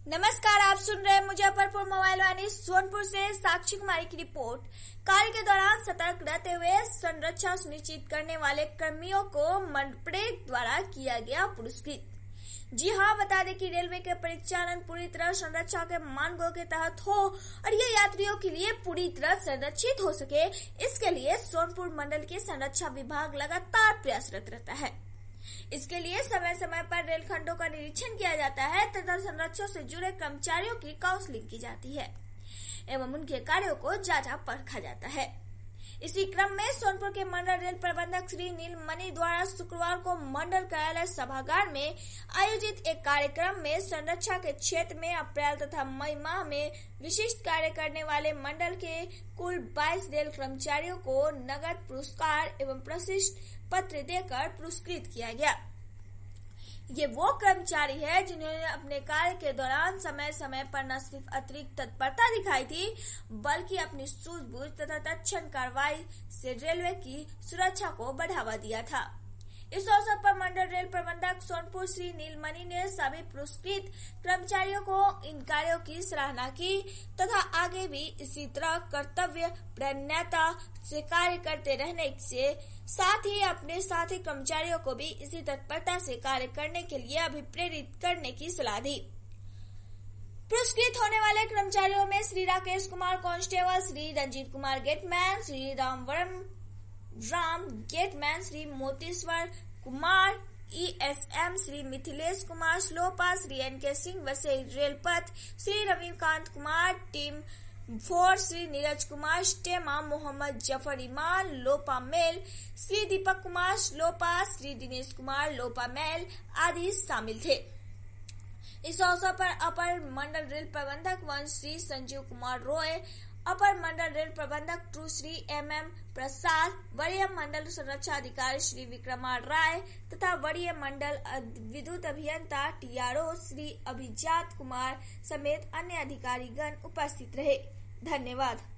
नमस्कार, आप सुन रहे हैं मुजफ्फरपुर मोबाइल वाणी। सोनपुर से साक्षी कुमारी की रिपोर्ट। कार्य के दौरान सतर्क रहते हुए संरक्षा सुनिश्चित करने वाले कर्मियों को मंडल द्वारा किया गया पुरस्कृत। जी हां, बता दें कि रेलवे के परिचालन पूरी तरह संरक्षा के मानकों के तहत हो और ये यात्रियों के लिए पूरी तरह संरक्षित हो सके, इसके लिए सोनपुर मंडल के संरक्षा विभाग लगातार प्रयासरत रहता है। इसके लिए समय समय पर रेलखंडों का निरीक्षण किया जाता है तथा संरक्षण से जुड़े कर्मचारियों की काउंसलिंग की जाती है एवं उनके कार्यों को जांचा परखा जाता है। इसी क्रम में सोनपुर के मंडल रेल प्रबंधक श्री नीलमणि द्वारा शुक्रवार को मंडल कार्यालय सभागार में आयोजित एक कार्यक्रम में संरक्षा के क्षेत्र में अप्रैल तथा मई माह में विशिष्ट कार्य करने वाले मंडल के कुल 22 रेल कर्मचारियों को नगद पुरस्कार एवं प्रशिष्ट पत्र देकर पुरस्कृत किया गया। ये वो कर्मचारी है जिन्होंने अपने कार्य के दौरान समय समय पर न सिर्फ अतिरिक्त तत्परता दिखाई थी, बल्कि अपनी सूझबूझ तथा तत्क्षण कार्रवाई से रेलवे की सुरक्षा को बढ़ावा दिया था। इस अवसर पर मंडल रेल प्रबंधक सोनपुर श्री नीलमणि ने सभी पुरस्कृत कर्मचारियों को इन कार्यों की सराहना की तथा आगे भी इसी तरह कर्तव्य प्रज्ञता से कार्य करते रहने से साथ ही अपने साथी कर्मचारियों को भी इसी तत्परता से कार्य करने के लिए अभिप्रेरित करने की सलाह दी। पुरस्कृत होने वाले कर्मचारियों में Shri Rakesh Kumar constable, Shri Ranjit Kumar gateman, Shri Ram gateman, Shri Motishwar Kumar ESM, Shri Mithilesh Kumar श्लोपा, श्री NK सिंह वसई रेलपथ, श्री रविकांत कुमार टीम 4, श्री नीरज कुमार स्टेमा, मोहम्मद जफर इमान लोपा मेल, श्री दीपक कुमार श्लोपा, श्री दिनेश कुमार लोपा मेल आदि शामिल थे। इस अवसर पर अपर मंडल रेल प्रबंधक 1 श्री संजीव कुमार रॉय, अपर मंडल रेल प्रबंधक 2 श्री MM प्रसाद, वरीय मंडल संरक्षा अधिकारी श्री विक्रमार राय तथा वरीय मंडल विद्युत अभियंता TRO श्री अभिजात कुमार समेत अन्य अधिकारीगण उपस्थित रहे। धन्यवाद।